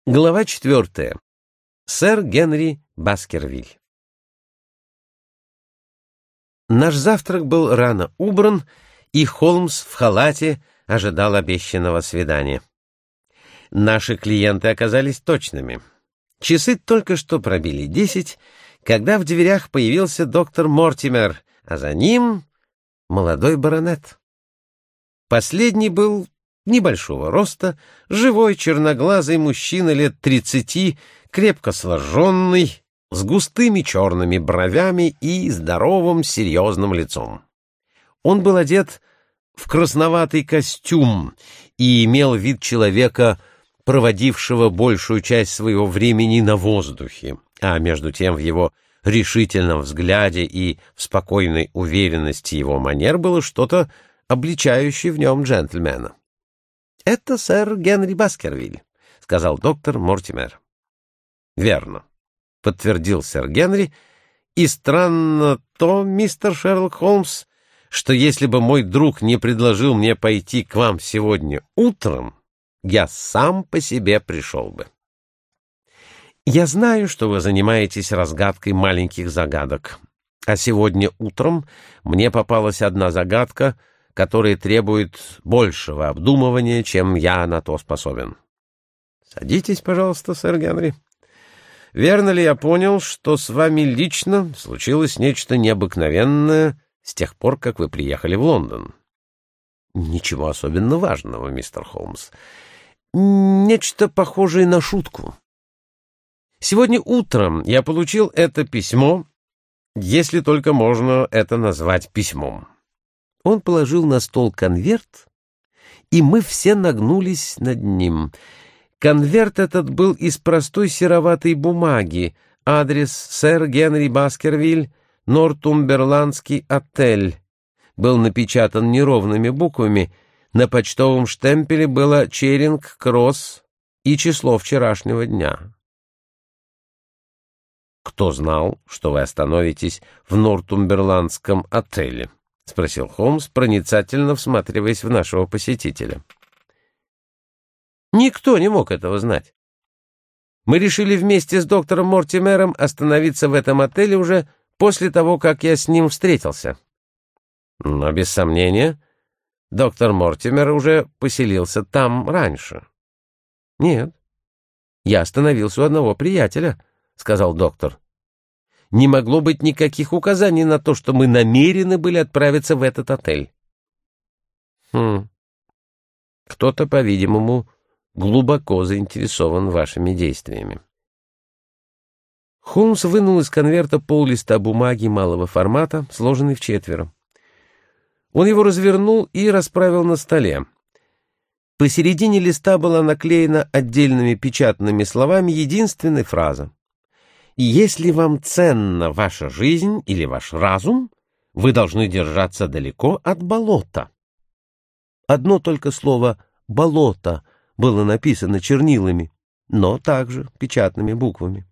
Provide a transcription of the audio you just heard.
Глава 4. Сэр Генри Баскервиль. Наш завтрак был рано убран, и Холмс в халате ожидал обещанного свидания. Наши клиенты оказались точными. Часы только что пробили 10, когда в дверях появился доктор Мортимер, а за ним молодой баронет. Последний был небольшого роста, живой черноглазый мужчина лет 30, крепко сложенный, с густыми черными бровями и здоровым серьезным лицом. Он был одет в красноватый костюм и имел вид человека, проводившего большую часть своего времени на воздухе, а между тем в его решительном взгляде и в спокойной уверенности его манер было что-то, обличающее в нем джентльмена. — Это сэр Генри Баскервиль, — сказал доктор Мортимер. — Верно, — подтвердил сэр Генри, — и странно то, мистер Шерлок Холмс, что если бы мой друг не предложил мне пойти к вам сегодня утром, я сам по себе пришел бы. Я знаю, что вы занимаетесь разгадкой маленьких загадок, а сегодня утром мне попалась одна загадка, которые требуют большего обдумывания, чем я на то способен. Садитесь, пожалуйста, сэр Генри. Верно ли я понял, что с вами лично случилось нечто необыкновенное с тех пор, как вы приехали в Лондон? Ничего особенно важного, мистер Холмс. Нечто похожее на шутку. Сегодня утром я получил это письмо, если только можно это назвать письмом. Он положил на стол конверт, и мы все нагнулись над ним. Конверт этот был из простой сероватой бумаги, адрес сэр Генри Баскервиль, Нортумберландский отель. Был напечатан неровными буквами, на почтовом штемпеле было Черинг-Кросс и число вчерашнего дня. «Кто знал, что вы остановитесь в Нортумберландском отеле?» — спросил Холмс, проницательно всматриваясь в нашего посетителя. Никто не мог этого знать. Мы решили вместе с доктором Мортимером остановиться в этом отеле уже после того, как я с ним встретился. Но, без сомнения, доктор Мортимер уже поселился там раньше. — Нет, я остановился у одного приятеля, — сказал доктор. Не могло быть никаких указаний на то, что мы намерены были отправиться в этот отель. Кто-то, по-видимому, глубоко заинтересован вашими действиями. Холмс вынул из конверта пол-листа бумаги малого формата, сложенный вчетверо. Он его развернул и расправил на столе. Посередине листа была наклеена отдельными печатными словами единственная фраза: «Если вам ценна ваша жизнь или ваш разум, вы должны держаться далеко от болота». Одно только слово «болото» было написано чернилами, но также печатными буквами.